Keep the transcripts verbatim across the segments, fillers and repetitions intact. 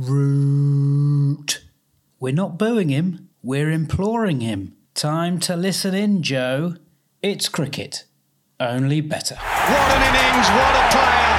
Root. We're not booing him, we're imploring him. Time to listen in, Joe. It's cricket, only better. What an innings, what a player.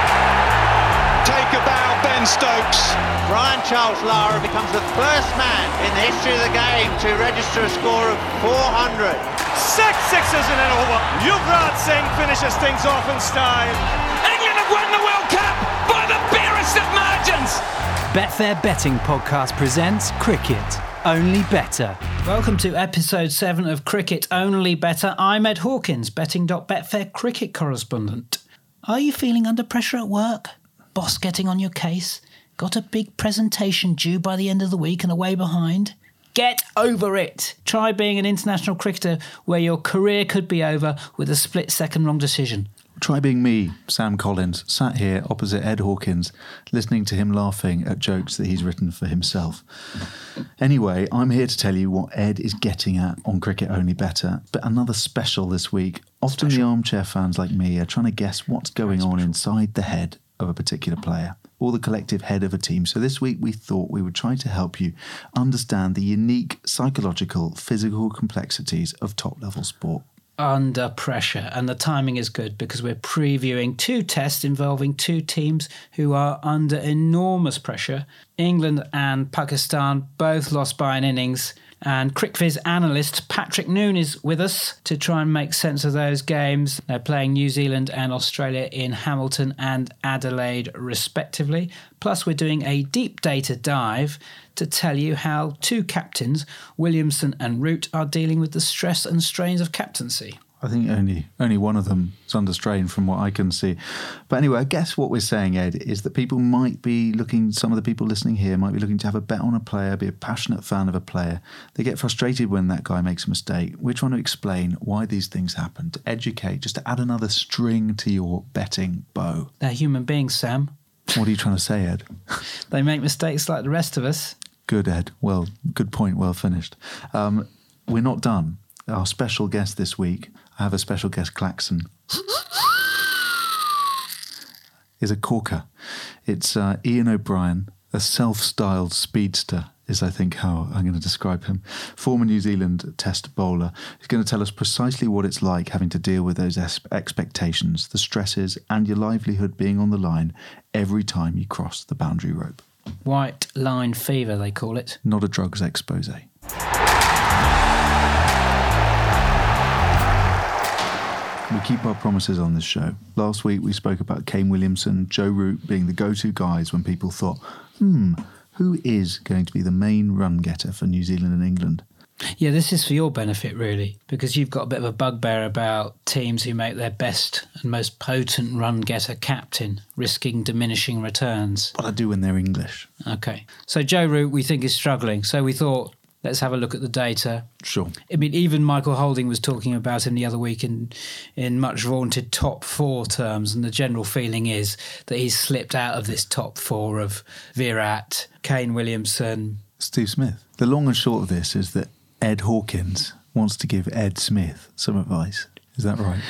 Take a bow, Ben Stokes. Brian Charles Lara becomes the first man in the history of the game to register a score of four hundred. Six sixes in an over. Yuvraj Singh finishes things off in style. England have won the World Cup by the barest of margins. Betfair Betting Podcast presents Cricket, Only Better. Welcome to episode seven of Cricket Only Better. I'm Ed Hawkins, betting dot betfair cricket correspondent. Are you feeling under pressure at work? Boss getting on your case? Got a big presentation due by the end of the week and away behind? Get over it. Try being an international cricketer where your career could be over with a split-second wrong decision. Try being me, Sam Collins, sat here opposite Ed Hawkins, listening to him laughing at jokes that he's written for himself. Anyway, I'm here to tell you what Ed is getting at on Cricket Only Better, but another special this week. Often special. The armchair fans like me are trying to guess what's going on inside the head of a particular player, or the collective head of a team. So this week we thought we would try to help you understand the unique psychological, physical complexities of top-level sport. Under pressure, and the timing is good because we're previewing two tests involving two teams who are under enormous pressure. England and Pakistan both lost by an innings, and CricViz analyst Patrick Noon is with us to try and make sense of those games. They're playing New Zealand and Australia in Hamilton and Adelaide respectively. Plus we're doing a deep data dive to tell you how two captains, Williamson and Root, are dealing with the stress and strains of captaincy. I think only only one of them is under strain from what I can see. But anyway, I guess what we're saying, Ed, is that people might be looking, some of the people listening here might be looking to have a bet on a player, be a passionate fan of a player. They get frustrated when that guy makes a mistake. We're trying to explain why these things happen, to educate, just to add another string to your betting bow. They're human beings, Sam. What are you trying to say, Ed? They make mistakes like the rest of us. Good, Ed. Well, good point. Well finished. Um, we're not done. Our special guest this week, I have a special guest, Klaxon, is a corker. It's uh, Ian O'Brien, a self-styled speedster, is I think how I'm going to describe him. Former New Zealand Test bowler. He's going to tell us precisely what it's like having to deal with those es- expectations, the stresses, and your livelihood being on the line every time you cross the boundary rope. White line fever, they call it. Not a drugs expose. We keep our promises on this show. Last week we spoke about Kane Williamson, Joe Root being the go-to guys when people thought, hmm, who is going to be the main run getter for New Zealand and England? Yeah, this is for your benefit, really, because you've got a bit of a bugbear about teams who make their best and most potent run-getter captain, risking diminishing returns. What I do when they're English. OK. So Joe Root, we think, is struggling. So we thought, let's have a look at the data. Sure. I mean, even Michael Holding was talking about him the other week in, in much vaunted top four terms, and the general feeling is that he's slipped out of this top four of Virat, Kane Williamson, Steve Smith. The long and short of this is that Ed Hawkins wants to give Ed Smith some advice. Is that right?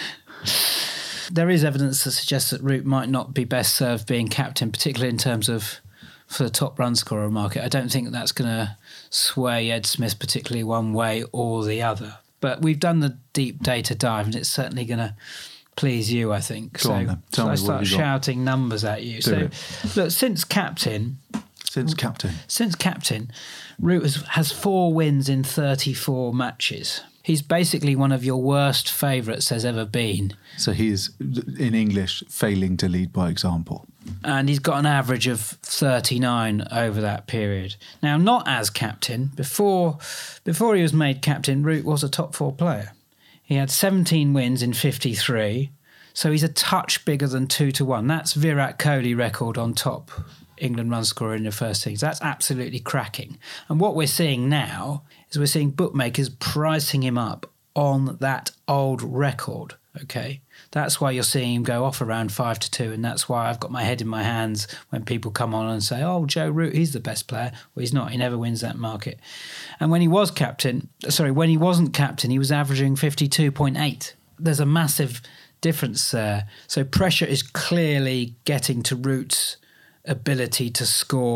There is evidence that suggests that Root might not be best served being captain, particularly in terms of for the top run scorer market. I don't think that's going to sway Ed Smith particularly one way or the other. But we've done the deep data dive and it's certainly going to please you, I think. Go so on, then. Tell so me I start shouting got. numbers at you. Do so it. Look, since captain... Since captain. Since captain, Root has, has four wins in thirty-four matches. He's basically one of your worst favourites there's ever been. So he is, in English, failing to lead by example. And he's got an average of thirty-nine over that period. Now, not as captain. Before, before he was made captain, Root was a top four player. He had seventeen wins in fifty-three, so he's a touch bigger than two to one. That's Virat Kohli record on top England run scorer in the first innings. That's absolutely cracking. And what we're seeing now is we're seeing bookmakers pricing him up on that old record, okay? That's why you're seeing him go off around five to two, and that's why I've got my head in my hands when people come on and say, oh, Joe Root, he's the best player. Well, he's not. He never wins that market. And when he was captain, sorry, when he wasn't captain, he was averaging fifty-two point eight. There's a massive difference there. So pressure is clearly getting to Root's ability to score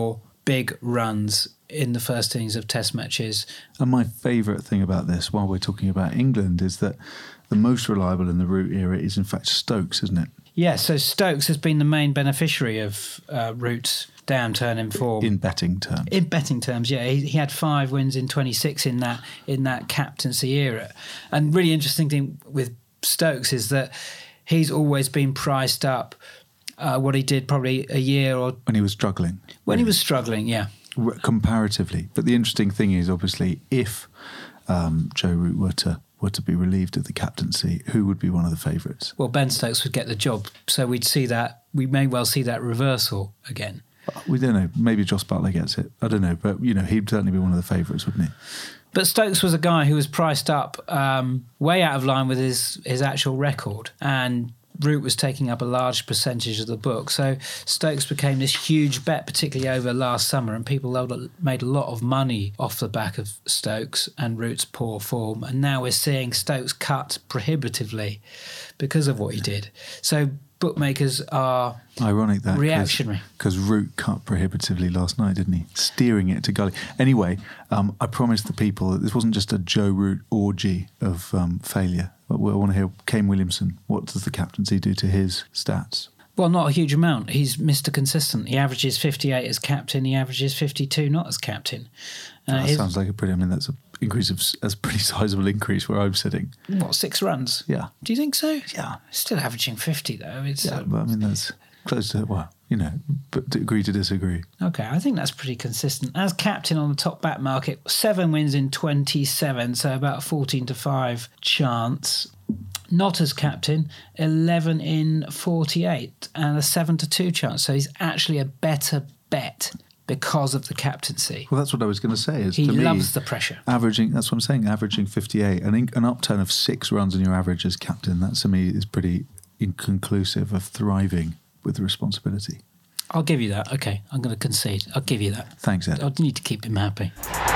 big runs in the first innings of Test matches. And my favourite thing about this, while we're talking about England, is that the most reliable in the Root era is in fact Stokes, isn't it? Yeah, so Stokes has been the main beneficiary of uh, Root's downturn in form. In betting terms. In betting terms, yeah. He, he had five wins in twenty-six in that in that captaincy era. And really interesting thing with Stokes is that he's always been priced up uh, what he did probably a year or... When he was struggling. When he was struggling, yeah. Comparatively. But the interesting thing is, obviously, if um, Joe Root were to were to be relieved of the captaincy, who would be one of the favourites? Well, Ben Stokes would get the job, so we'd see that, we may well see that reversal again. We don't know, maybe Joss Butler gets it, I don't know, but you know, he'd certainly be one of the favourites, wouldn't he? But Stokes was a guy who was priced up um, way out of line with his, his actual record, and Root was taking up a large percentage of the book. So Stokes became this huge bet, particularly over last summer, and people made a lot of money off the back of Stokes and Root's poor form. And now we're seeing Stokes cut prohibitively because of what he did. So bookmakers are ironic that reactionary. Because Root cut prohibitively last night, didn't he? Steering it to gully. Anyway, um, I promised the people that this wasn't just a Joe Root orgy of um, failure. I want to hear Kane Williamson. What does the captaincy do to his stats? Well, not a huge amount. He's Mister Consistent. He averages fifty-eight as captain. He averages fifty-two not as captain. Uh, that his, sounds like a pretty... I mean, that's a increase of that's a pretty sizable increase where I'm sitting. What, six runs? Yeah. Do you think so? Yeah. Still averaging fifty though. It's, yeah, um, but I mean that's close to well, you know, but to agree to disagree. Okay, I think that's pretty consistent. As captain on the top bat market, seven wins in twenty-seven, so about a fourteen to five chance. Not as captain, eleven in forty-eight and a seven to two chance. So he's actually a better bet because of the captaincy. Well, that's what I was going to say. Is he to loves me, the pressure. Averaging, that's what I'm saying, averaging fifty-eight. An, an upturn of six runs in your average as captain, that to me is pretty inconclusive of thriving with responsibility. I'll give you that. Okay, I'm going to concede. I'll give you that. Thanks, Ed. I need to keep him happy.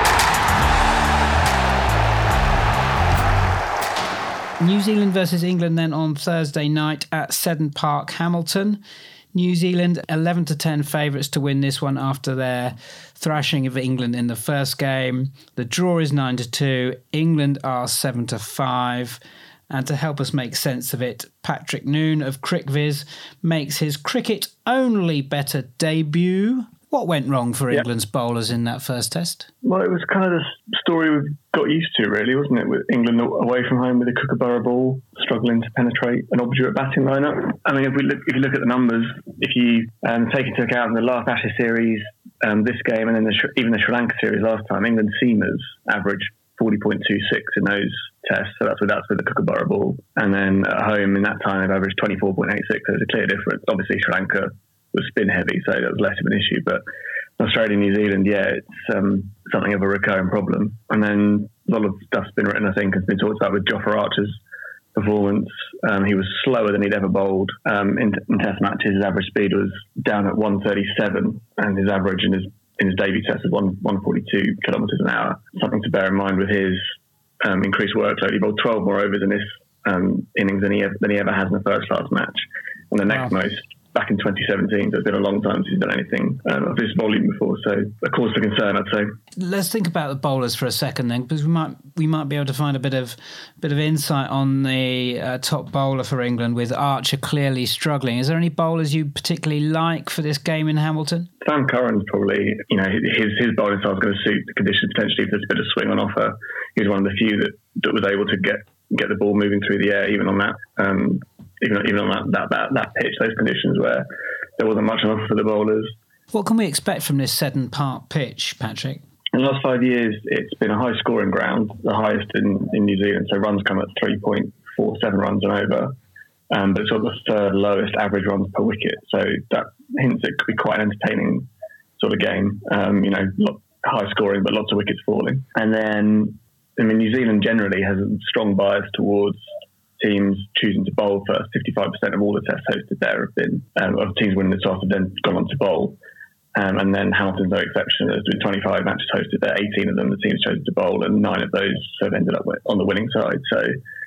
New Zealand versus England then on Thursday night at Seddon Park, Hamilton. New Zealand eleven to ten favourites to win this one after their thrashing of England in the first game. The draw is nine to two. England are seven to five. And to help us make sense of it, Patrick Noon of CricViz makes his cricket-only better debut. What went wrong for England's yeah. bowlers in that first test? Well, it was kind of the story we got used to, really, wasn't it? With England away from home with a Kookaburra ball, struggling to penetrate an obdurate batting lineup. I mean, if we look, if you look at the numbers, if you um, take into account the last Ashes series, um, this game, and then the, even the Sri Lanka series last time, England seamers averaged forty point two six in those tests, so that's with that's with the Kookaburra ball. And then at home in that time, they've averaged twenty-four point eight six. So there's a clear difference. Obviously, Sri Lanka was spin heavy, so that was less of an issue. But Australia, New Zealand, yeah, it's um, something of a recurring problem. And then a lot of stuff's been written, I think, has been talked about with Jofra Archer's performance. Um, he was slower than he'd ever bowled um, in, in Test matches. His average speed was down at one thirty-seven, and his average in his in his debut test was one forty-two kilometres an hour. Something to bear in mind with his um, increased workload. He bowled twelve more overs in this um, innings than he ever, than he ever has in a first class match, and the next wow. most back in twenty seventeen. So it's been a long time since he's done anything um, of this volume before. So a cause for concern, I'd say. Let's think about the bowlers for a second then, because we might we might be able to find a bit of bit of insight on the uh, top bowler for England, with Archer clearly struggling. Is there any bowlers you particularly like for this game in Hamilton? Sam Curran's probably, you know, his his bowling style is going to suit the conditions potentially if there's a bit of swing on offer. He was one of the few that, that was able to get get the ball moving through the air, even on that. Um, Even, even on that, that, that, that pitch, those conditions where there wasn't much enough for the bowlers. What can we expect from this Seddon Park pitch, Patrick? In the last five years, it's been a high-scoring ground, the highest in, in New Zealand. So runs come at three point four seven runs and over. Um, but it's sort of the third lowest average runs per wicket. So that hints it could be quite an entertaining sort of game. Um, you know, high-scoring, but lots of wickets falling. And then, I mean, New Zealand generally has a strong bias towards teams choosing to bowl first. fifty-five percent of all the tests hosted there have been, um, of teams winning the toss have then gone on to bowl. Um, and then Hamilton's no exception. There's been twenty-five matches hosted there, eighteen of them the teams chosen to bowl, and nine of those have ended up on the winning side. So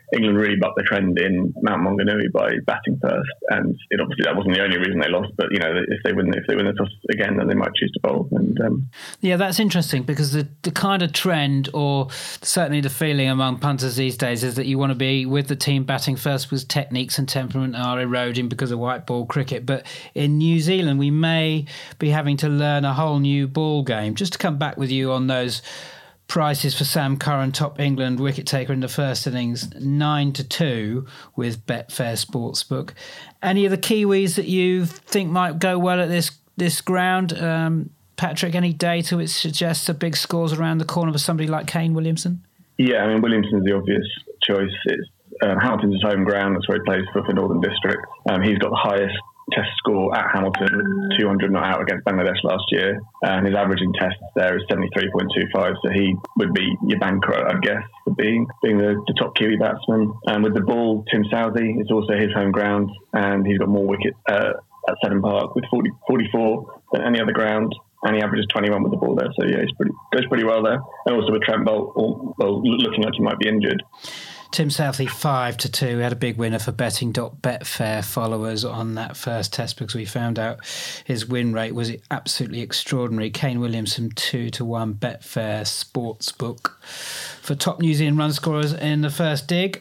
England really bucked the trend in Mount Maunganui by batting first, and it obviously that wasn't the only reason they lost. But you know, if they win, if they win the toss again, then they might choose to bowl. And um, yeah, that's interesting because the the kind of trend, or certainly the feeling among punters these days, is that you want to be with the team batting first because techniques and temperament are eroding because of white ball cricket. But in New Zealand, we may be having to learn a whole new ball game. Just to come back with you on those prices for Sam Curran, top England wicket taker in the first innings, nine to two with Betfair Sportsbook. Any of the Kiwis that you think might go well at this this ground? Um, Patrick, any data which suggests a big scores around the corner for somebody like Kane Williamson? Yeah, I mean, Williamson's the obvious choice. It's um, Hamilton's his home ground. That's where he plays for the Northern District. Um, he's got the highest Test score at Hamilton, two hundred not out against Bangladesh last year, and his average in tests there is seventy-three point two five, so he would be your banker, I guess, for being being the, the top Kiwi batsman. And with the ball, Tim Southey, it's also his home ground, and he's got more wickets uh, at Seddon Park with forty, forty-four than any other ground, and he averages twenty-one with the ball there, so yeah, he's pretty goes pretty well there. And also with Trent Boult, well, looking like he might be injured. Tim Southey five to two. We had a big winner for betting dot betfair followers on that first test because we found out his win rate was absolutely extraordinary. Kane Williamson two to one Betfair Sportsbook. For top New Zealand run scorers in the first dig,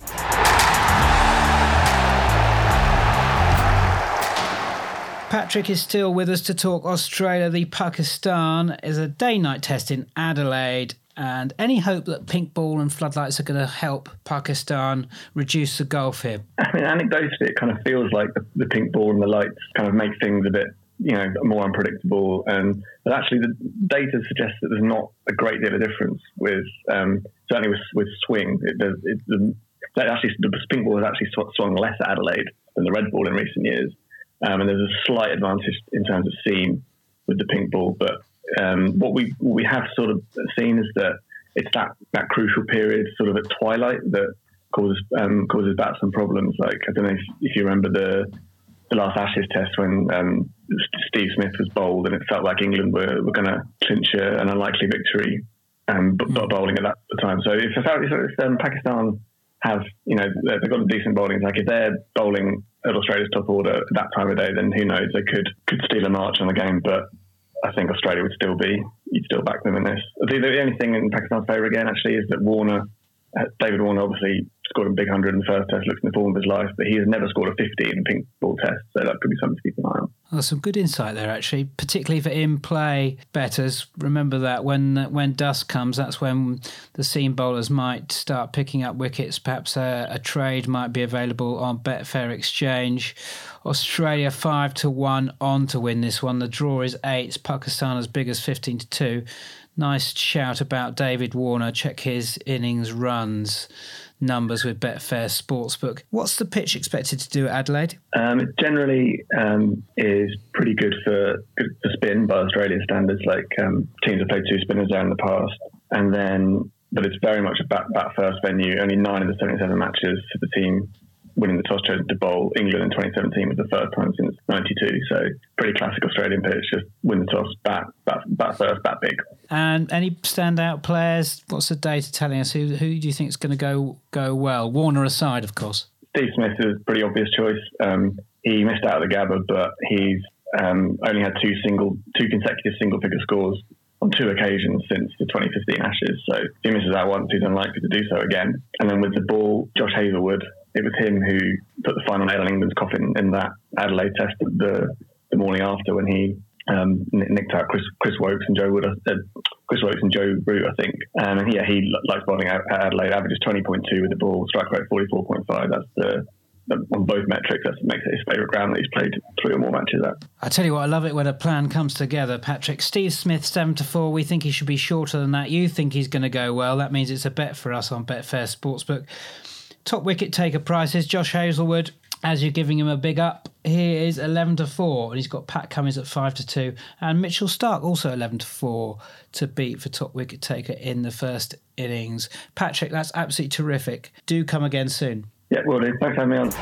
Patrick is still with us to talk Australia v Pakistan. Is a day-night test in Adelaide. And any hope that pink ball and floodlights are going to help Pakistan reduce the gulf here? I mean, anecdotally, it kind of feels like the, the pink ball and the lights kind of make things a bit, you know, more unpredictable. And but actually, the data suggests that there's not a great deal of difference with, um, certainly with, with swing. It, it, the, that actually, the pink ball has actually swung less at Adelaide than the red ball in recent years. Um, and there's a slight advantage in terms of seam with the pink ball, but Um, what we what we have sort of seen is that it's that, that crucial period, sort of at twilight, that causes um, causes batsmen problems. Like I don't know if, if you remember the the last Ashes test when um, Steve Smith was bowled, and it felt like England were, were going to clinch a, an unlikely victory, um, but, but bowling at that time. So if, if, if um, Pakistan have, you know, they've got a decent bowling, like if they're bowling at Australia's top order at that time of day, then who knows, they could could steal a march on the game, but I think Australia would still be, you'd still back them in this. The, the only thing in Pakistan's favour again, actually, is that Warner, uh, David Warner obviously scored a big hundred in the first test, looks in the form of his life, but he has never scored a fifty in a pink ball test, so that could be something to keep an eye on. Well, some good insight there, actually, particularly for in-play bettors. Remember that when when dusk comes, that's when the seam bowlers might start picking up wickets. Perhaps a, a trade might be available on Betfair Exchange. Australia five to one on to win this one. The draw is eight. Pakistan as big as fifteen to two. Nice shout about David Warner. Check his innings runs numbers with Betfair Sportsbook. What's the pitch expected to do at Adelaide? Um, it generally um, is pretty good for, good for spin by Australian standards. Like um, teams have played two spinners there in the past, and then but it's very much a bat, bat first venue. Only nine of the seventy-seven matches for the team winning the toss chosen to bowl. England in twenty seventeen was the first time since ninety-two. So pretty classic Australian pitch. Just win the toss, bat, bat, bat first, bat big. And any standout players? What's the data telling us? Who who do you think is going to go go well? Warner aside, of course. Steve Smith is a pretty obvious choice. Um, he missed out of the Gabba, but he's um, only had two single, two consecutive single-figure scores on two occasions since the twenty fifteen Ashes. So if he misses out once, he's unlikely to do so again. And then with the ball, Josh Hazlewood. It was him who put the final nail in England's coffin in that Adelaide test the the morning after when he um, nicked out Chris Chris Wokes and Joe Wood, uh, Chris Wokes and Joe Root, I think. Um, and yeah, he likes bowling at Adelaide. Averages twenty point two with the ball, strike rate forty-four point five. That's the on both metrics. That makes it his favourite ground that he's played three or more matches at. I tell you what, I love it when a plan comes together, Patrick. Steve Smith seven to four. We think he should be shorter than that. You think he's going to go well. That means it's a bet for us on Betfair Sportsbook. Top wicket taker prices. Josh Hazlewood, as you're giving him a big up, he is eleven to four, and he's got Pat Cummins at five to two, and Mitchell Starc also eleven to four to beat for top wicket taker in the first innings. Patrick, that's absolutely terrific. Do come again soon. Yeah, will do. Thanks for having me on.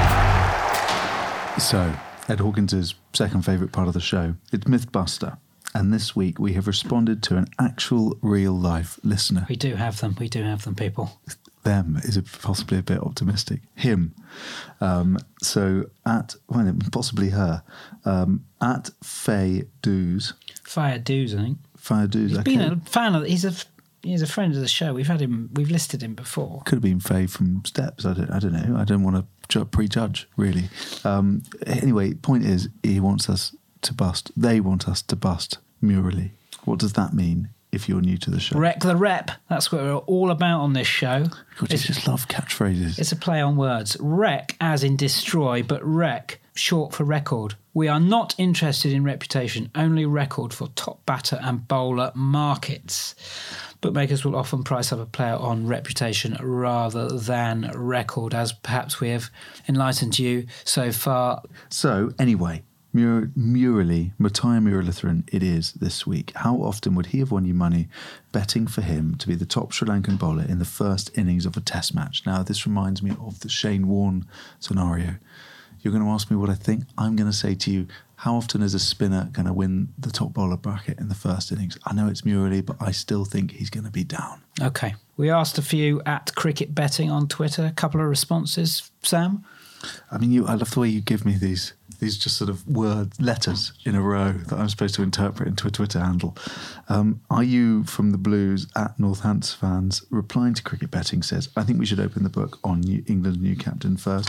So, Ed Hawkins' second favourite part of the show, it's Mythbuster. And this week we have responded to an actual real-life listener. We do have them. We do have them, people. Them is a, possibly a bit optimistic. Him. Um, so at, well, possibly her, um, at Faye Doos. Fire Doos, I think. Fire Doos. He's okay. been a fan of, he's a, he's a friend of the show. We've had him, we've listed him before. Could have been Faye from Steps. I don't, I don't know. I don't want to ju- prejudge, really. Um, anyway, point is, he wants us to bust. They want us to bust Murali. What does that mean? If you're new to the show. Wreck the rep. That's what we're all about on this show. God, you just love catchphrases. It's a play on words. Wreck as in destroy, but wreck, short for record. We are not interested in reputation, only record for top batter and bowler markets. Bookmakers will often price up a player on reputation rather than record, as perhaps we have enlightened you so far. So, anyway... Mur- Murali, Matthiya Muralitharan, it is this week. How often would he have won you money betting for him to be the top Sri Lankan bowler in the first innings of a test match? Now, this reminds me of the Shane Warne scenario. You're going to ask me what I think. I'm going to say to you, how often is a spinner going to win the top bowler bracket in the first innings? I know it's Murali, but I still think he's going to be down. OK. We asked a few at Cricket Betting on Twitter. A couple of responses. Sam? I mean, you. I love the way you give me these these just sort of word letters in a row that I'm supposed to interpret into a Twitter handle. Um, are you from the Blues at Northants fans replying to Cricket Betting says, I think we should open the book on New England's new captain first.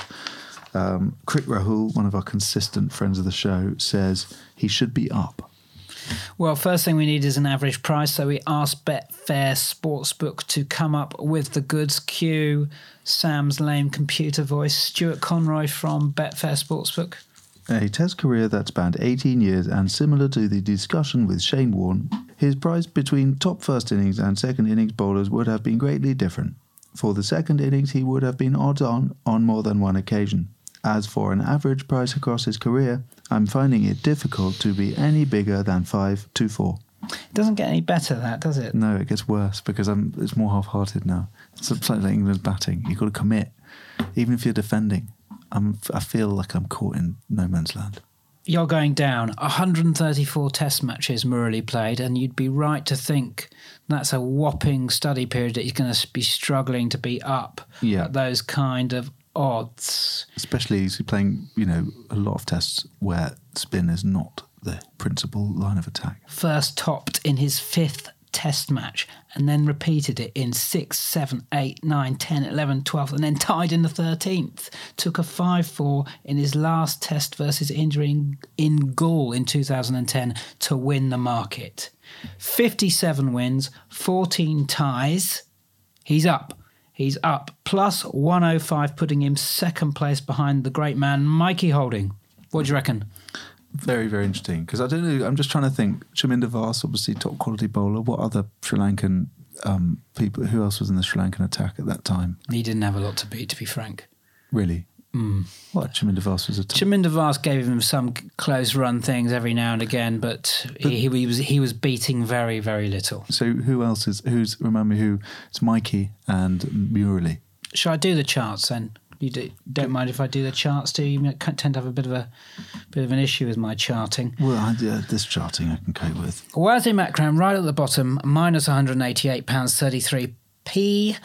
Um, Crick Rahul, one of our consistent friends of the show, says he should be up. Well, first thing we need is an average price, so we asked Betfair Sportsbook to come up with the goods. Cue Sam's lame computer voice. Stuart Conroy from Betfair Sportsbook. A test career that spanned eighteen years, and similar to the discussion with Shane Warne, his price between top first innings and second innings bowlers would have been greatly different. For the second innings, he would have been odds on on more than one occasion. As for an average price across his career, I'm finding it difficult to be any bigger than five to four. It doesn't get any better, that, does it? No, it gets worse because I'm. It's more half-hearted now. It's like England's batting. You've got to commit, even if you're defending. I'm. I feel like I'm caught in no man's land. You're going down. one hundred thirty-four test matches Murali played, and you'd be right to think that's a whopping study period that he's going to be struggling to be up Yeah. at those kind of odds. Especially he's playing, you know, a lot of tests where spin is not the principal line of attack. First topped in his fifth test match and then repeated it in six, seven, eight, nine, ten, eleven, twelve and then tied in the thirteenth. Took a five four in his last test versus injury in, in Gaul in two thousand ten to win the market. fifty-seven wins, fourteen ties. He's up. He's up. Plus one oh five, putting him second place behind the great man Mikey Holding. What do you reckon? Very, very interesting. Because I don't know, I'm just trying to think. Chaminda Vaas, obviously top quality bowler. What other Sri Lankan um, people, who else was in the Sri Lankan attack at that time? He didn't have a lot to beat, to be frank. Really? Mm. What? Chaminda Vaas was a top... Chaminda Vaas gave him some close run things every now and again, but, but he, he was he was beating very, very little. So who else is, who's, remind me who, it's Mikey and Murali. Shall I do the charts then? You do, don't mind if I do the charts, do you? You tend to have a bit of a bit of an issue with my charting. Well, I, uh, this charting I can cope with. Wazzy Makram right at the bottom, minus one hundred eighty-eight pounds thirty-three p.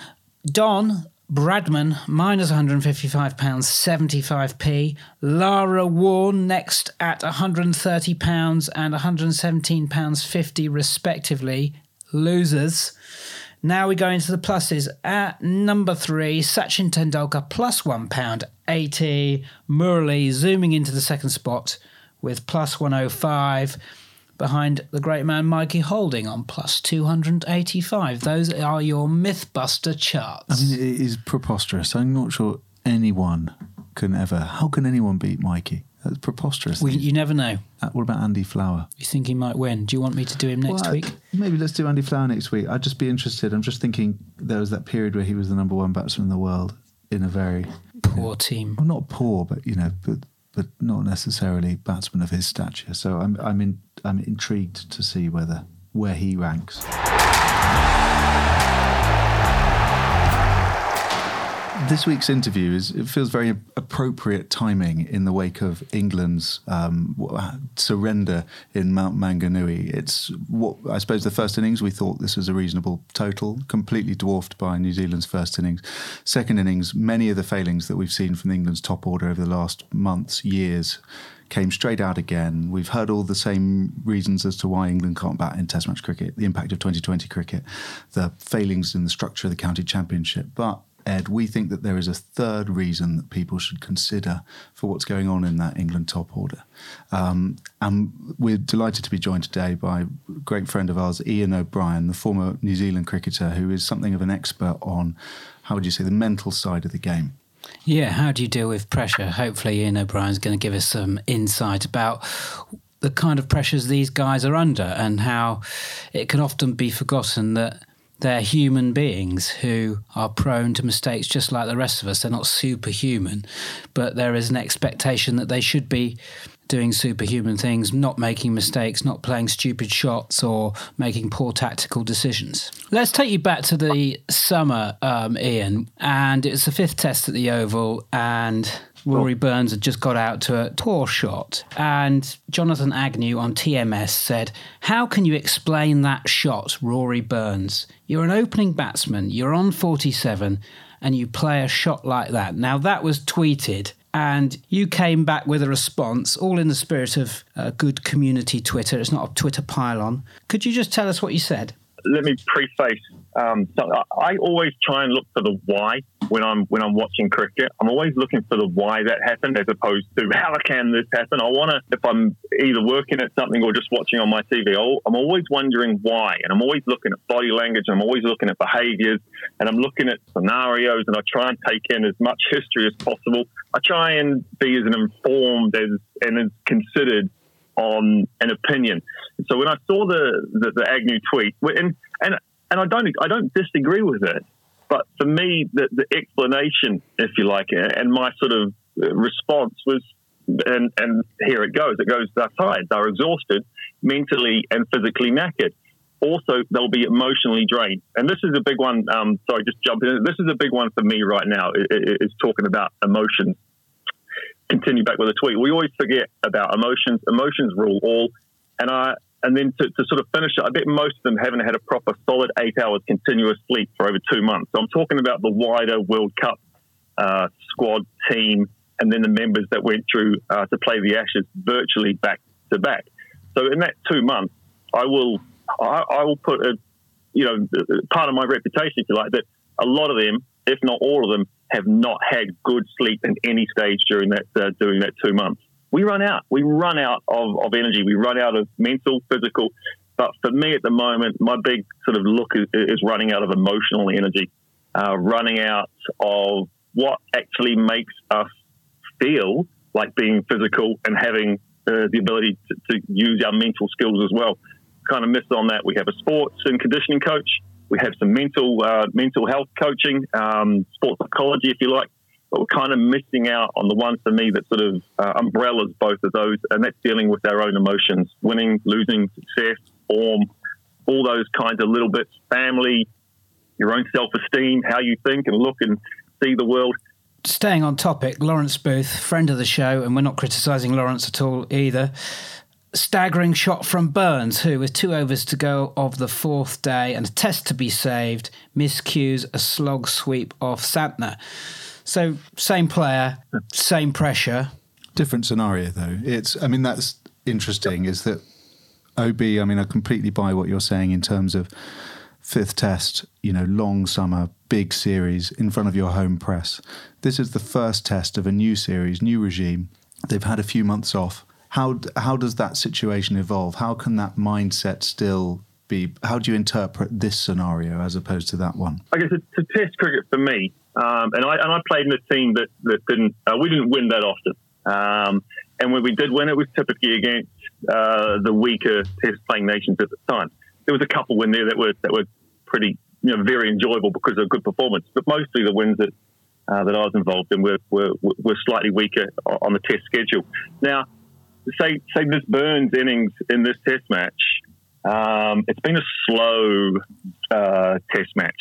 Don Bradman, minus one hundred fifty-five pounds seventy-five p. Lara Warne next at one hundred thirty pounds and one hundred seventeen pounds fifty respectively. Losers. Now we go into the pluses. At number three, Sachin Tendulkar plus one pound eighty. Murali zooming into the second spot with plus one oh five. Behind the great man Mikey Holding on plus two hundred eighty-five. Those are your Mythbuster charts. I mean, it is preposterous. I'm not sure anyone can ever... How can anyone beat Mikey? That's preposterous. We, you never know. Uh, what about Andy Flower? You think he might win? Do you want me to do him next well, week? Maybe let's do Andy Flower next week. I'd just be interested. I'm just thinking there was that period where he was the number one batsman in the world in a very... Poor you know, team. Well, not poor, but, you know, but but not necessarily batsman of his stature. So I'm I'm in, I'm intrigued to see whether where he ranks. This week's interview is it feels very appropriate timing in the wake of England's um, surrender in Mount Maunganui. It's what I suppose the first innings we thought this was a reasonable total, completely dwarfed by New Zealand's first innings. Second innings, many of the failings that we've seen from England's top order over the last months, years, came straight out again. We've heard all the same reasons as to why England can't bat in Test match cricket, the impact of twenty twenty cricket, the failings in the structure of the county championship. But Ed, we think that there is a third reason that people should consider for what's going on in that England top order. Um, and we're delighted to be joined today by a great friend of ours, Ian O'Brien, the former New Zealand cricketer, who is something of an expert on, how would you say, the mental side of the game. Yeah, how do you deal with pressure? Hopefully Ian O'Brien's going to give us some insight about the kind of pressures these guys are under and how it can often be forgotten that they're human beings who are prone to mistakes just like the rest of us. They're not superhuman, but there is an expectation that they should be doing superhuman things, not making mistakes, not playing stupid shots or making poor tactical decisions. Let's take you back to the summer, um, Ian, and it's the fifth test at the Oval, and Rory Burns had just got out to a poor shot, and Jonathan Agnew on T M S said, "How can you explain that shot, Rory Burns? You're an opening batsman, you're on forty-seven, and you play a shot like that." Now, that was tweeted, and you came back with a response, all in the spirit of uh, good community Twitter. It's not a Twitter pile-on. Could you just tell us what you said? Let me preface. Um, so I always try and look for the why when I'm when I'm watching cricket. I'm always looking for the why that happened, as opposed to how can this happen. I want to, if I'm either working at something or just watching on my T V, I'm always wondering why, and I'm always looking at body language, and I'm always looking at behaviours, and I'm looking at scenarios, and I try and take in as much history as possible. I try and be as informed as and as considered on an opinion. So when I saw the the, the Agnew tweet, and and and I don't I don't disagree with it, but for me the, the explanation, if you like, and my sort of response was, and and here it goes, it goes, they're tired, they're exhausted, mentally and physically knackered. Also, they'll be emotionally drained, and this is a big one. Um, sorry, just jumping in. This is a big one for me right now. Is, is talking about emotions. Continue back with a tweet. We always forget about emotions. Emotions rule all. And I, and then to, to sort of finish it, I bet most of them haven't had a proper solid eight hours continuous sleep for over two months. So I'm talking about the wider World Cup uh, squad team, and then the members that went through uh, to play the Ashes virtually back to back. So in that two months, I will, I, I will put a, you know, part of my reputation, if you like, that a lot of them, if not all of them, have not had good sleep in any stage during that uh, during that two months. We run out. We run out of, of energy. We run out of mental, physical. But for me at the moment, my big sort of look is, is running out of emotional energy, uh, running out of what actually makes us feel like being physical and having uh, the ability to, to use our mental skills as well. Kind of missed on that. We have a sports and conditioning coach. We have some mental uh, mental health coaching, um, sports psychology, if you like, but we're kind of missing out on the one for me that sort of uh, umbrellas both of those, and that's dealing with our own emotions, winning, losing, success, form, all those kinds of little bits, family, your own self-esteem, how you think and look and see the world. Staying on topic, Lawrence Booth, friend of the show, and we're not criticising Lawrence at all either. Staggering shot from Burns, who, with two overs to go of the fourth day and a test to be saved, miscues a slog sweep off Santner. So, same player, same pressure. Different scenario, though. It's, I mean, that's interesting, is that O B, I mean, I completely buy what you're saying in terms of fifth test, you know, long summer, big series in front of your home press. This is the first test of a new series, new regime. They've had a few months off. How how does that situation evolve? How can that mindset still be? How do you interpret this scenario as opposed to that one? I guess it's a test cricket for me, um, and I and I played in a team that that didn't uh, we didn't win that often, um, and when we did win, it was typically against uh, the weaker test playing nations at the time. There was a couple in there that were that were pretty, you know, very enjoyable because of good performance, but mostly the wins that uh, that I was involved in were, were were slightly weaker on the test schedule. Now, Say, say this Burns innings in this test match, um, it's been a slow uh, test match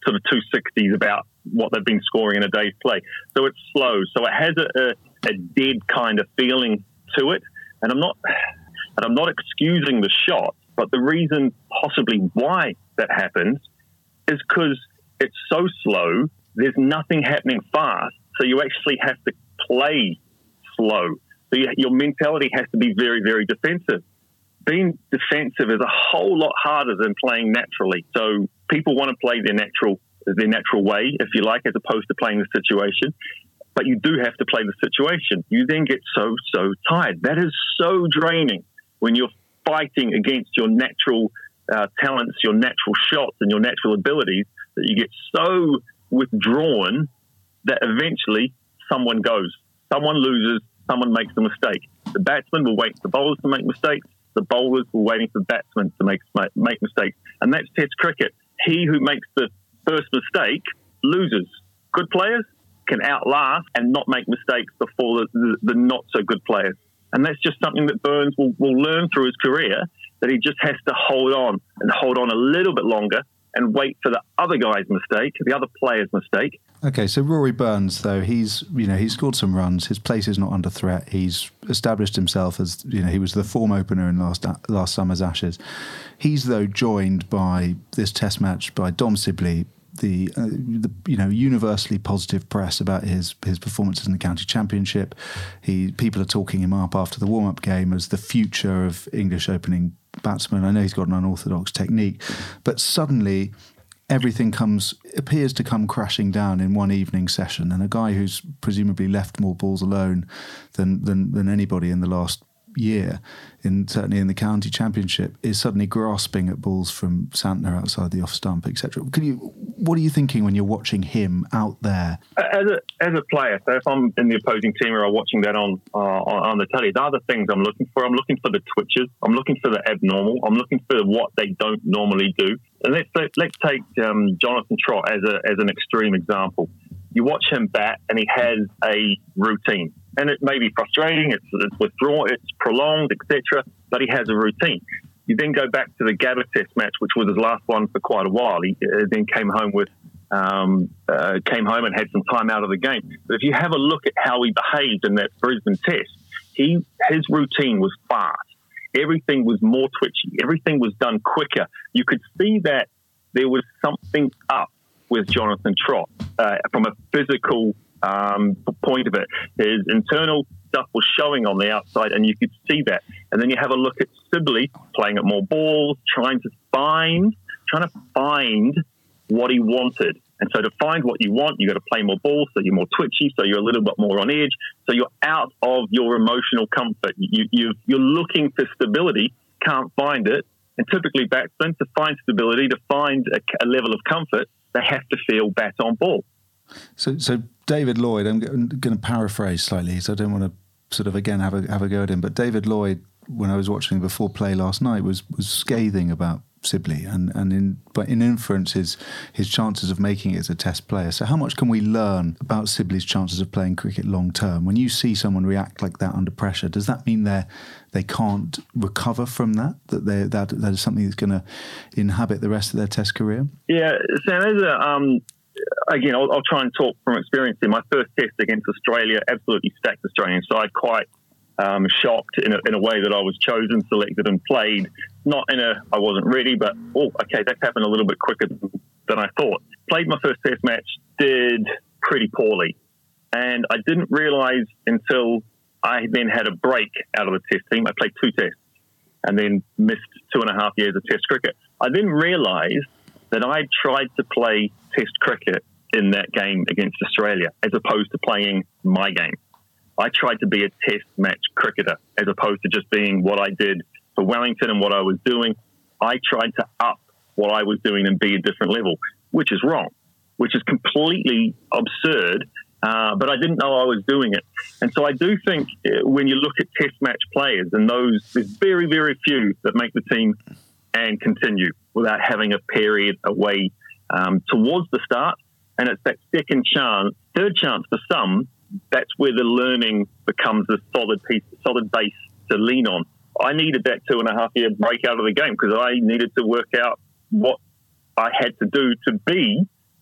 sort of two sixties about what they've been scoring in a day's play. So it's slow. So it has a, a, a dead kind of feeling to it. And I'm not, and I'm not excusing the shot, but the reason possibly why that happens is because it's so slow. There's nothing happening fast. So you actually have to play slow. So you, your mentality has to be very, very defensive. Being defensive is a whole lot harder than playing naturally. So people want to play their natural their natural way, if you like, as opposed to playing the situation. But you do have to play the situation. You then get so, so tired. That is so draining when you're fighting against your natural uh, talents, your natural shots and your natural abilities, that you get so withdrawn that eventually someone goes. Someone loses, someone makes a mistake. The batsman will wait for the bowlers to make mistakes. The bowlers were waiting for batsmen to make make mistakes. And that's Test cricket. He who makes the first mistake loses. Good players can outlast and not make mistakes before the, the, the not-so-good players. And that's just something that Burns will, will learn through his career, that he just has to hold on and hold on a little bit longer and wait for the other guy's mistake, the other player's mistake. Okay, so Rory Burns, though, he's, you know, he's scored some runs. His place is not under threat. He's established himself as, you know, he was the form opener in last last summer's Ashes. He's, though, joined by this Test match by Dom Sibley, the, uh, the you know universally positive press about his his performances in the county championship. He people are talking him up after the warm up game as the future of English opening batsman. I know he's got an unorthodox technique, but suddenly everything comes appears to come crashing down in one evening session, and a guy who's presumably left more balls alone than than, than anybody in the last year, in certainly in the county championship, is suddenly grasping at balls from Santner outside the off stump, et cetera. Can you? What are you thinking when you're watching him out there? As a as a player, so if I'm in the opposing team or I'm watching that on uh, on, on the telly, the other things I'm looking for, I'm looking for the twitches, I'm looking for the abnormal, I'm looking for what they don't normally do. And let's let, let's take um, Jonathan Trott as a as an extreme example. You watch him bat, and he has a routine. And it may be frustrating, it's, it's withdrawn, it's prolonged, et cetera, but he has a routine. You then go back to the Gabba Test match, which was his last one for quite a while. He uh, then came home with um, uh, came home and had some time out of the game. But if you have a look at how he behaved in that Brisbane Test, he his routine was fast. Everything was more twitchy. Everything was done quicker. You could see that there was something up with Jonathan Trott uh, from a physical Um, point of it. His internal stuff was showing on the outside, and you could see that. And then you have a look at Sibley playing at more balls, trying to find, trying to find what he wanted. And so to find what you want, you got to play more balls, so you're more twitchy, so you're a little bit more on edge, so you're out of your emotional comfort. You, you, you're looking for stability, can't find it. And typically batsmen, to find stability, to find a, a level of comfort, they have to feel bat on ball. So, so David Lloyd, I'm going to paraphrase slightly, so I don't want to sort of again have a have a go at him. But David Lloyd, when I was watching him before play last night, was was scathing about Sibley and and in but in inference his his chances of making it as a Test player. So, how much can we learn about Sibley's chances of playing cricket long term? When you see someone react like that under pressure, does that mean they they can't recover from that? That they that that is something that's going to inhabit the rest of their Test career? Yeah, Sam, there's a um. Again, I'll, I'll try and talk from experience. In my first Test against Australia, absolutely stacked Australian side, quite um, shocked in a, in a way that I was chosen, selected and played. Not in a, I wasn't ready, but, oh, okay, that's happened a little bit quicker than, than I thought. Played my first Test match, did pretty poorly. And I didn't realise until I then had a break out of the Test team. I played two Tests and then missed two and a half years of Test cricket. I then realised that I tried to play Test cricket in that game against Australia as opposed to playing my game. I tried to be a Test match cricketer as opposed to just being what I did for Wellington and what I was doing. I tried to up what I was doing and be a different level, which is wrong, which is completely absurd, uh, but I didn't know I was doing it. And so I do think when you look at Test match players, and those, there's very, very few that make the team and continue without having a period away um, towards the start. And it's that second chance, third chance for some, that's where the learning becomes a solid piece, solid base to lean on. I needed that two and a half year break out of the game because I needed to work out what I had to do to be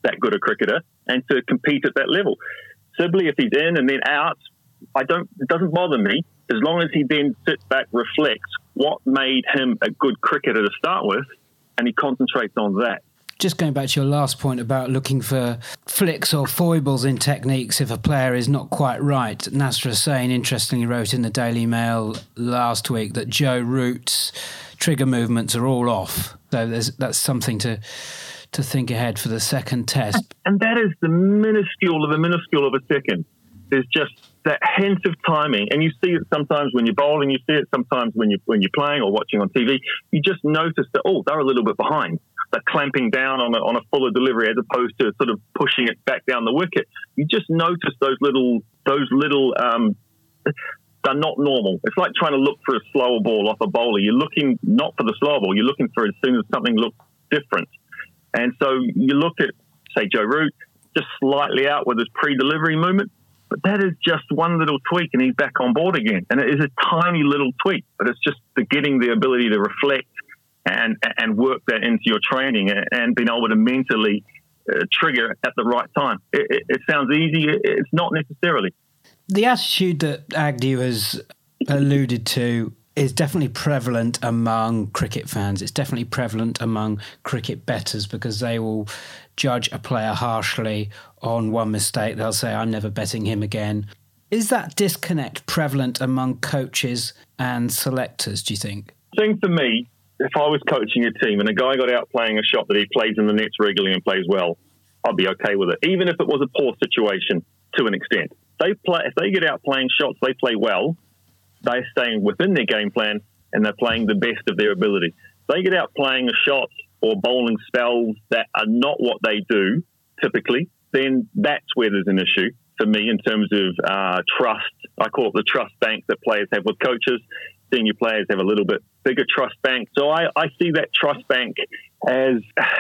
that good a cricketer and to compete at that level. Sibley, if he's in and then out, I don't. It doesn't bother me as long as he then sits back, reflects what made him a good cricketer to start with, and he concentrates on that. Just going back to your last point about looking for flicks or foibles in techniques if a player is not quite right. Nasser Hussain interestingly wrote in the Daily Mail last week that Joe Root's trigger movements are all off. So there's, that's something to to think ahead for the second test. And that is the minuscule of a minuscule of a second. There's just that hint of timing, and you see it sometimes when you're bowling, you see it sometimes when you're, when you're playing or watching on T V. You just notice that, oh, they're a little bit behind. They're clamping down on a, on a fuller delivery as opposed to sort of pushing it back down the wicket. You just notice those little, those little, um, they're not normal. It's like trying to look for a slower ball off a bowler. You're looking not for the slower ball, you're looking for as soon as something looks different. And so you look at, say, Joe Root, just slightly out with his pre-delivery movement, but that is just one little tweak and he's back on board again. And it is a tiny little tweak, but it's just the getting the ability to reflect and and work that into your training and, and being able to mentally uh, trigger at the right time. It, it, it sounds easy. It, it's not necessarily. The attitude that Agnew has alluded to is definitely prevalent among cricket fans. It's definitely prevalent among cricket bettors because they will judge a player harshly on one mistake. They'll say, I'm never betting him again. Is that disconnect prevalent among coaches and selectors, do you think? The thing for me, if I was coaching a team and a guy got out playing a shot that he plays in the nets regularly and plays well, I'd be okay with it, even if it was a poor situation to an extent. They play, if they get out playing shots, they play well, they're staying within their game plan and they're playing the best of their ability. They get out playing a shot or bowling spells that are not what they do typically, then that's where there's an issue for me in terms of uh, trust. I call it the trust bank that players have with coaches. Senior players have a little bit bigger trust bank. So I, I see that trust bank as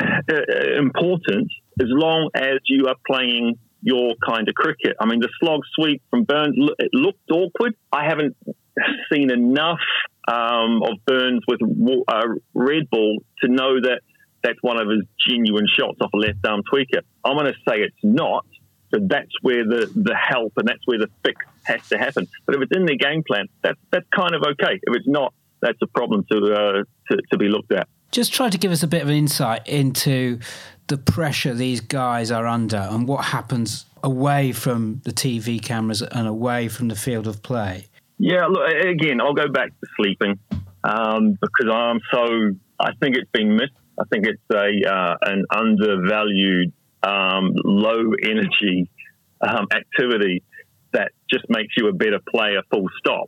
uh, important as long as you are playing your kind of cricket. I mean, the slog sweep from Burns, it looked awkward. I haven't seen enough um, of Burns with uh, red ball to know that that's one of his genuine shots off a left arm tweaker. I'm going to say it's not. So that's where the, the help and that's where the fix has to happen. But if it's in their game plan, that's that's kind of okay. If it's not, that's a problem to uh, to, to be looked at. Just try to give us a bit of an insight into the pressure these guys are under and what happens away from the T V cameras and away from the field of play. Yeah, look, again, I'll go back to sleeping um, because I'm so, I think it's been missed. I think it's a uh, an undervalued, um, low energy um, activity that just makes you a better player, full stop.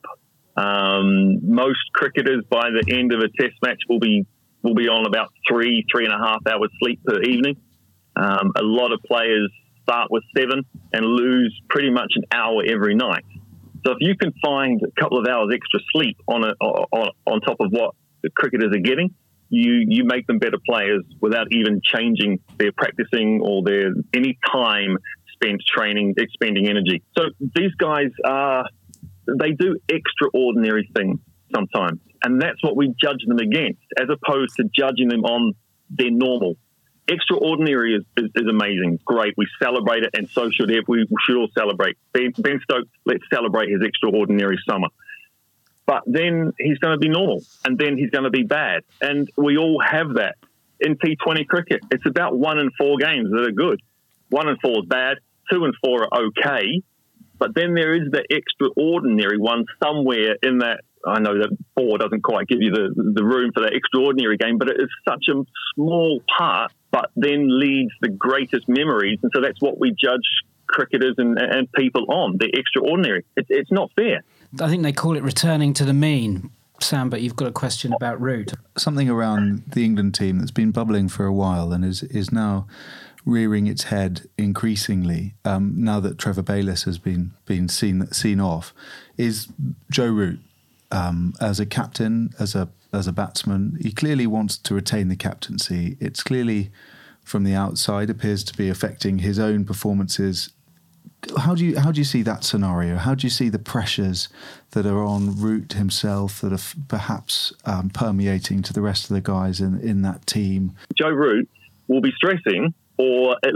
Um, most cricketers by the end of a test match will be will be on about three, three and a half hours sleep per evening. Um, a lot of players start with seven and lose pretty much an hour every night. So if you can find a couple of hours extra sleep on a, on, on top of what the cricketers are getting, you you make them better players without even changing their practicing or their any time spent training, expending energy. So these guys are, they do extraordinary things sometimes. And that's what we judge them against, as opposed to judging them on their normal. Extraordinary is, is, is amazing. Great. We celebrate it, and so should we. We should all celebrate. Ben, Ben Stokes, let's celebrate his extraordinary summer. But then he's going to be normal, and then he's going to be bad. And we all have that. In T twenty cricket, it's about one in four games that are good. One in four is bad. Two and four are okay. But then there is the extraordinary one somewhere in that. I know that four doesn't quite give you the, the room for that extraordinary game, but it is such a small part, but then leads the greatest memories. And so that's what we judge cricketers and, and people on, the extraordinary. It, it's not fair. I think they call it returning to the mean. Sam, but you've got a question about Root. Something around the England team that's been bubbling for a while and is is now rearing its head increasingly um, now that Trevor Bayliss has been been seen seen off is Joe Root. Um, as a captain, as a as a batsman, he clearly wants to retain the captaincy. It's clearly, from the outside, appears to be affecting his own performances. How do you how do you see that scenario? How do you see the pressures that are on Root himself that are f- perhaps um, permeating to the rest of the guys in, in that team? Joe Root will be stressing, or at least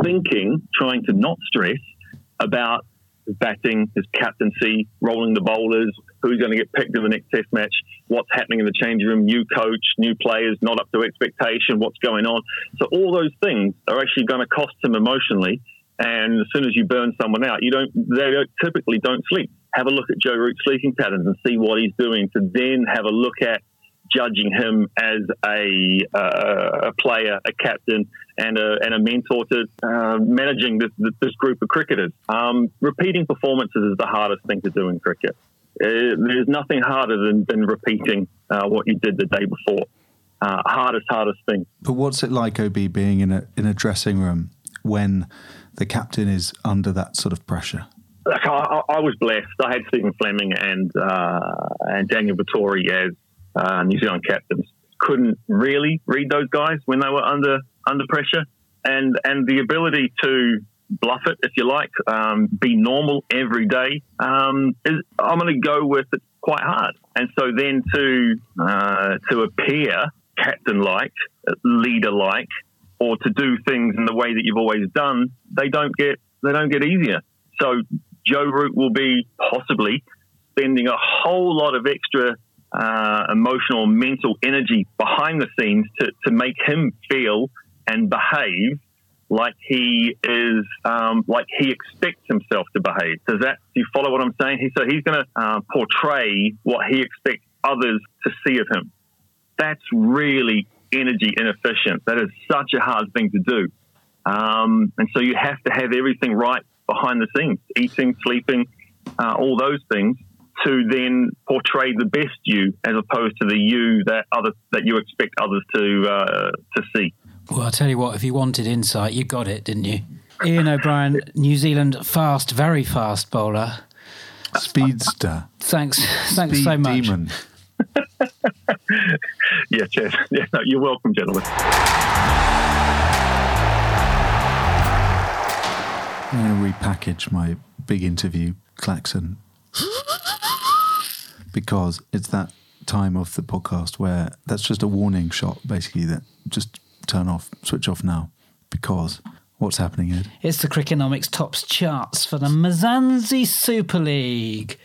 thinking, trying to not stress about his batting, his captaincy, rolling the bowlers, who's going to get picked in the next test match, what's happening in the changing room, new coach, new players, not up to expectation, what's going on. So all those things are actually going to cost him emotionally. And as soon as you burn someone out, you don't, they don't, typically don't sleep. Have a look at Joe Root's sleeping patterns and see what he's doing, to then have a look at judging him as a, uh, a player, a captain, and a, and a mentor to uh, managing this, this group of cricketers. Um, repeating performances is the hardest thing to do in cricket. Uh, there's nothing harder than, than repeating uh, what you did the day before. Uh, hardest, hardest thing. But what's it like, O B, being in a in a dressing room when the captain is under that sort of pressure? Like I, I was blessed. I had Stephen Fleming and uh, and Daniel Vettori as uh, New Zealand captains. Couldn't really read those guys when they were under under pressure, and and the ability to bluff it, if you like, um, be normal every day. Um, is, I'm going to go with it's quite hard, and so then to uh, to appear captain-like, leader-like, or to do things in the way that you've always done, they don't get they don't get easier. So Joe Root will be possibly spending a whole lot of extra uh, emotional, mental energy behind the scenes to, to make him feel and behave like he is, um, like he expects himself to behave. Does that, do you follow what I'm saying? He, so he's going to uh, portray what he expects others to see of him. That's really energy inefficient. That is such a hard thing to do. Um, and so you have to have everything right behind the scenes, eating, sleeping, uh, all those things, to then portray the best you as opposed to the you that other that you expect others to uh, to see. Well, I'll tell you what, if you wanted insight, you got it, didn't you? Ian O'Brien, New Zealand fast, very fast bowler. Speedster. Thanks, thanks Speed so much. Demon. Yeah, cheers. Yeah, no, you're welcome, gentlemen. I'm going to repackage my big interview klaxon because it's that time of the podcast where that's just a warning shot, basically, that just turn off, switch off now, because what's happening, Ed? It's the Crickonomics Tops charts for the Mzansi Super League.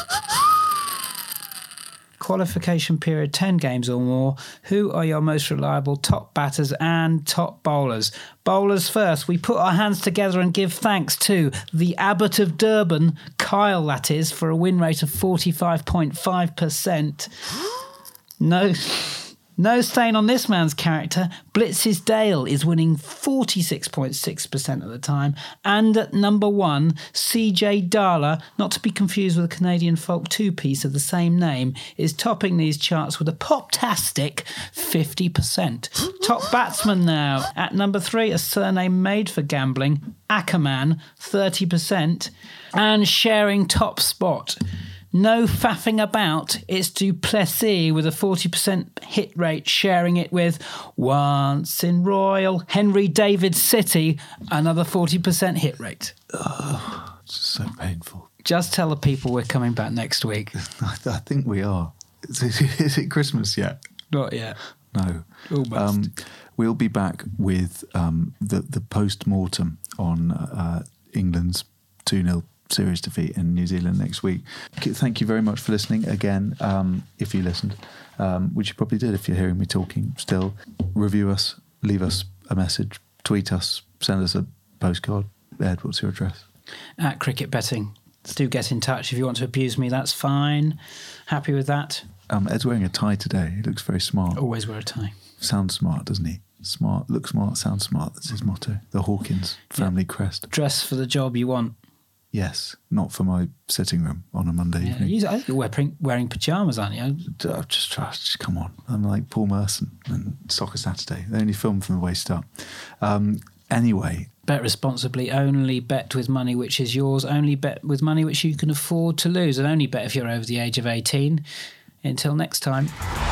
Qualification period, ten games or more. Who are your most reliable top batters and top bowlers? Bowlers first. We put our hands together and give thanks to the Abbot of Durban, Kyle that is, for a win rate of forty-five point five percent. No... No stain on this man's character. Blitz's Dale is winning forty-six point six percent of the time. And at number one, C J Darla, not to be confused with a Canadian folk two-piece of the same name, is topping these charts with a pop-tastic fifty percent. Top batsman now. At number three, a surname made for gambling, Ackerman, thirty percent. And sharing top spot, no faffing about, it's du Plessis with a forty percent hit rate, sharing it with Once in Royal Henry David City, another forty percent hit rate. Oh, it's so painful. Just tell the people we're coming back next week. I, I think we are. Is it, is it Christmas yet? Not yet. No. Almost. Um, we'll be back with um, the, the post-mortem on uh, England's two nil series defeat in New Zealand next week. Thank you very much for listening again. Um, if you listened, um, which you probably did if you're hearing me talking still, review us, leave us a message, tweet us, send us a postcard. Ed, what's your address? At Cricket Betting. Do get in touch if you want to abuse me, that's fine. Happy with that. Um, Ed's wearing a tie today. He looks very smart. Always wear a tie. Sounds smart, doesn't he? Smart, look smart, sound smart. That's his motto. The Hawkins family yeah. crest. Dress for the job you want. Yes, not for my sitting room on a Monday yeah, evening. You, I think you're wearing, wearing pyjamas, aren't you? Just, just come on. I'm like Paul Merson and Soccer Saturday. They only film from the waist up. Um, anyway. Bet responsibly. Only bet with money which is yours. Only bet with money which you can afford to lose. And only bet if you're over the age of eighteen. Until next time.